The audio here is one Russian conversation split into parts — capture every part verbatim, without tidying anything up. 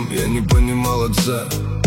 я не понимал отца.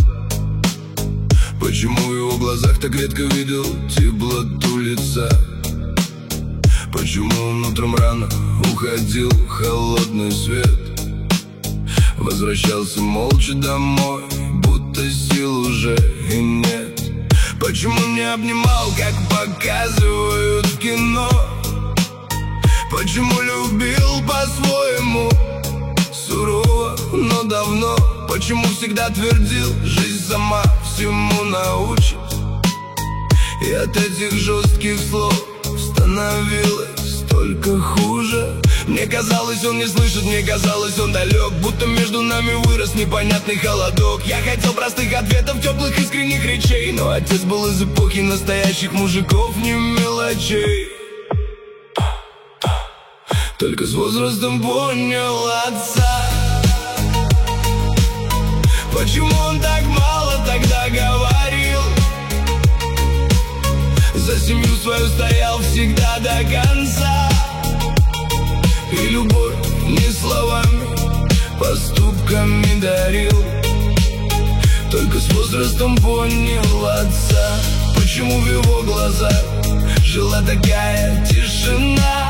Почему в его глазах так редко видел теплоту лица? Почему он утром рано уходил в холодный свет? Возвращался молча домой, будто сил уже и нет. Почему не обнимал, как показывают в кино? Почему любил по-своему, сурово, но давно? Почему всегда твердил, жизнь сама всему научит? И от этих жестких слов становилось только хуже. Мне казалось, он не слышит, мне казалось, он далек, будто между нами вырос непонятный холодок. Я хотел простых ответов, теплых искренних речей, но отец был из эпохи настоящих мужиков, не мелочей. Только с возрастом понял отца. Почему он так мало тогда говорил? За семью свою стоял всегда до конца. И любовь не словами, поступками дарил. Только с возрастом понял отца. Почему в его глазах жила такая тишина?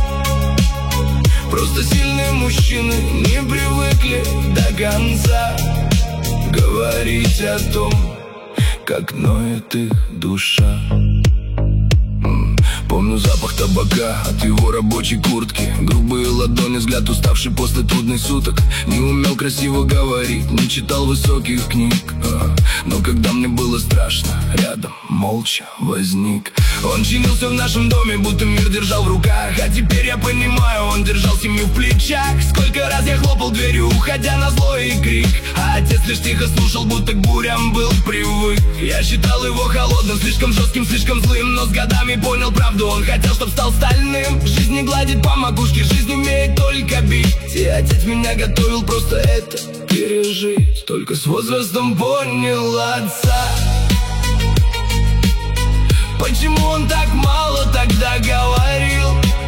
Просто сильные мужчины не привыкли до конца говорить о том, как ноет их душа. Помню запах табака от его рабочей куртки, грубые ладони, взгляд уставший после трудных суток. Не умел красиво говорить, не читал высоких книг, а, но когда мне было страшно, рядом молча возник. Он чинился в нашем доме, будто мир держал в руках. А теперь я понимаю, он держал семью в плечах. Сколько раз я хлопал дверью, уходя на злой и крик, а отец лишь тихо слушал, будто к бурям был привык. Я считал его холодным, слишком жестким, слишком злым, но с годами понял правду. Он хотел, чтоб стал стальным. Жизнь не гладит по макушке, жизнь умеет только бить. И отец меня готовил просто это пережить. Только с возрастом понял отца. Почему он так мало тогда говорил?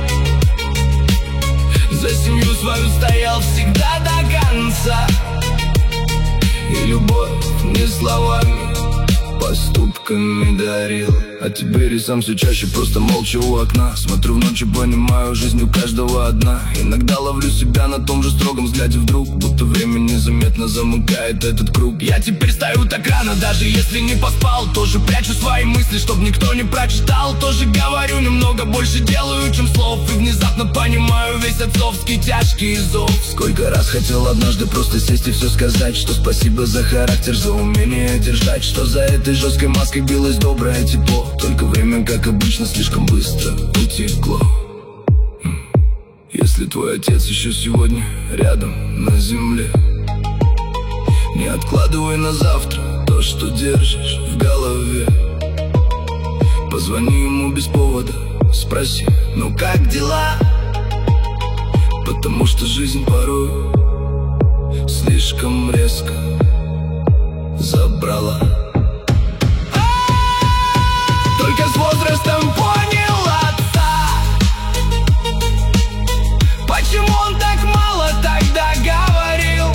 За семью свою стоял всегда до конца. И любовь не словами, поступками дарил. А теперь и сам все чаще просто молча у окна смотрю в ночь и понимаю, жизнь у каждого одна. Иногда ловлю себя на том же строгом взгляде вдруг, будто время незаметно замыкает этот круг. Я теперь стою так рано, даже если не поспал. Тоже прячу свои мысли, чтоб никто не прочитал. Тоже говорю немного больше, делаю, чем слов. И внезапно понимаю весь отцовский тяжкий зов. Сколько раз хотел однажды просто сесть и все сказать, что спасибо за характер, за умение держать, что за этой жесткой маской билось доброе тепло. Только время, как обычно, слишком быстро утекло. Если твой отец еще сегодня рядом на земле, не откладывай на завтра то, что держишь в голове. Позвони ему без повода, спроси, ну как дела? Потому что жизнь порой слишком резко забрала. Только с возрастом понял отца. Почему он так мало тогда говорил?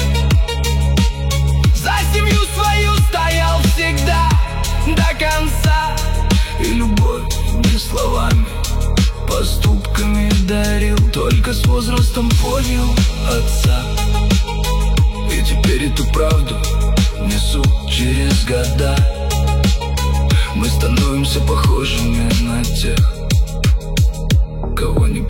За семью свою стоял всегда до конца. И любовь не словами, поступками дарил. Только с возрастом понял отца. И теперь эту правду несу через года. Мы становимся похожими на тех, кого не